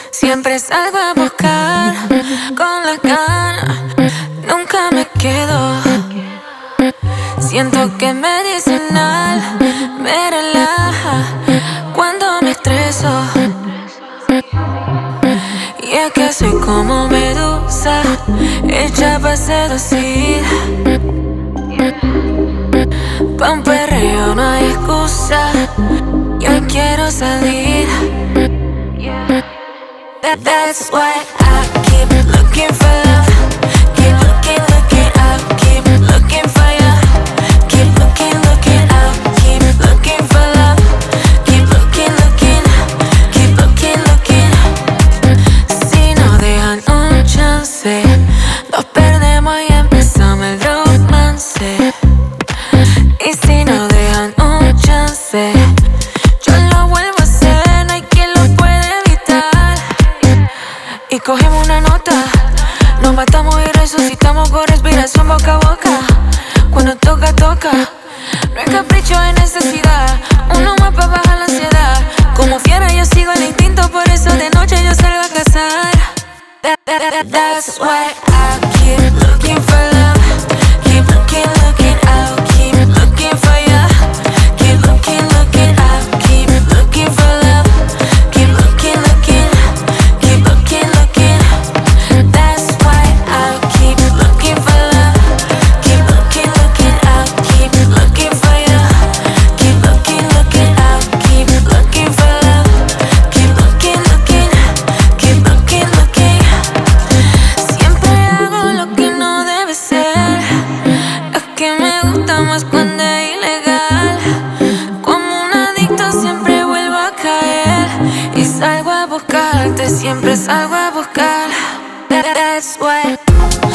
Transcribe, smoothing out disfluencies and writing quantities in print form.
Siempre salgo a buscar con las ganas, nunca me quedo. Siento que medicinal me relaja cuando me estreso. Y es que soy como medusa, hecha para seducir. Pa' un perreo no hay excusa, yo quiero salir. That's why I keep looking for love. Keep looking, looking out. Keep looking for you. Keep looking, looking out. Keep looking for love. Keep looking, looking. Keep looking, looking. Si no dejan un chance, nos perdemos y empezamos el romance. Y si no dejan un chance, yo lo vuelvo a hacer, no hay quien lo puede evitar. Y cogemos una nota, nos matamos y resucitamos con respiración boca a boca. Cuando toca, toca, no es capricho, es necesidad. Uno más para bajar la ansiedad. Como fiera yo sigo el instinto, por eso de noche yo salgo a cazar. That's why I keep looking for love. Keep looking, looking out. Keep looking for you. Keep looking, looking out. Keep looking for love. Keep looking, looking. Keep looking, looking. That's why I keep looking for love. Keep looking, looking out. Keep looking for you. Keep looking, looking out. Keep looking for love. Keep looking, looking. Keep looking, looking. Siempre hago lo que no debe ser. Es que me gusta más cuando es ilegal. Como un adicto siempre vuelvo a caer. Y salgo a buscarte, siempre salgo a buscar. That's why